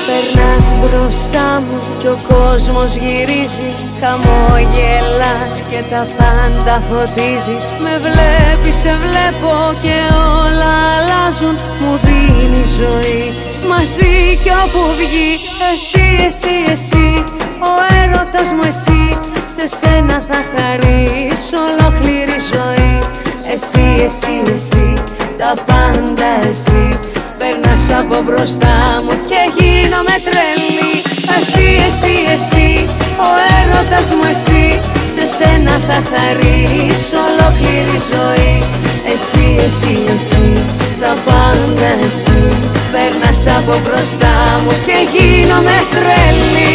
Περνάς μπροστά μου κι ο κόσμος γυρίζει, χαμογελάς και τα πάντα φωτίζεις. Με βλέπεις, σε βλέπω και όλα αλλάζουν. Μου δίνει ζωή μαζί κι όπου βγει. Εσύ, εσύ, εσύ, ο έρωτας μου εσύ. Σε σένα θα χαρίσω ολόκληρη ζωή. Εσύ, εσύ, εσύ, τα πάντα εσύ. Περνάς από μπροστά μου και γίνομαι τρελή. Εσύ, εσύ, εσύ, ο έρωτας μου εσύ. Σε σένα θα χαρίσω ολόκληρη ζωή. Εσύ, εσύ, εσύ, τα πάντα εσύ. Περνάς από μπροστά μου και γίνομαι τρελή.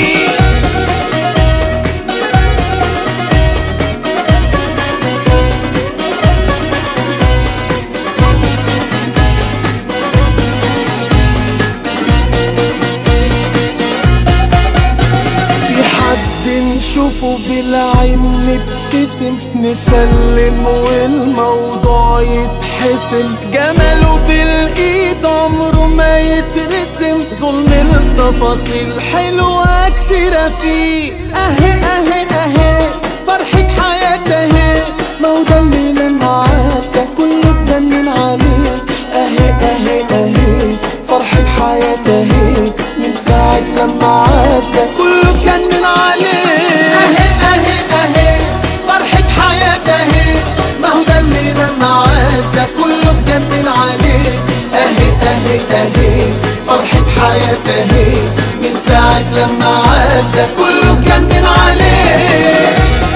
نشوفه بالعين نبتسم، نسلم والموضوع يتحسم. جماله بالايد عمره ما يترسم، ظلم التفاصيل حلوة كتيرة فيه. اهي اهي اهي فرحة حياتي اهي، ما هو ده اللي لما عدى كله اتجنن عليه. اهي اهي اهي فرحة حياتي اهي، من ساعة لما عدى كله اتجنن عليه. اهي اهي اهي فرحة حياتي اهي، ما هو ده اللي لما عدى كله اتجنن عليه. اهي اهي اهي فرحة حياتي اهي، من ساعة لما عدى كله اتجنن عليه.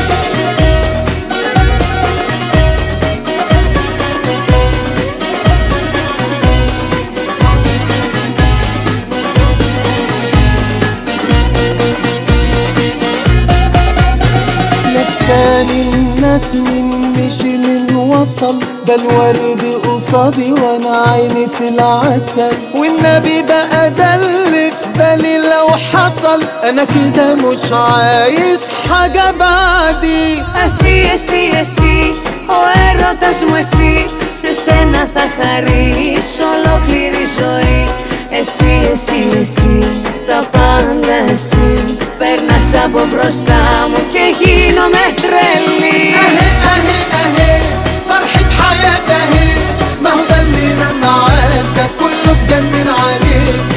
نساني الناس من مشي من وصل، ده الورد قصادي وانا عيني في العسل. والنبي بقى ده اللي في بالي لو حصل، انا كده مش عايز حاجة بعدي. Εσύ, εσύ, εσύ, ο έρωτας μου εσύ. Σε σένα θα χαρίσω ολόκληρη ζωή. Εσύ, εσύ, εσύ, τα πάντα εσύ. Περνάς από μπροστά μου και γίνομαι τρελή. اهي اهي اهي فرحة حياتي اهي، ما هو ده اللي لما عدى كله اتجنن عليه.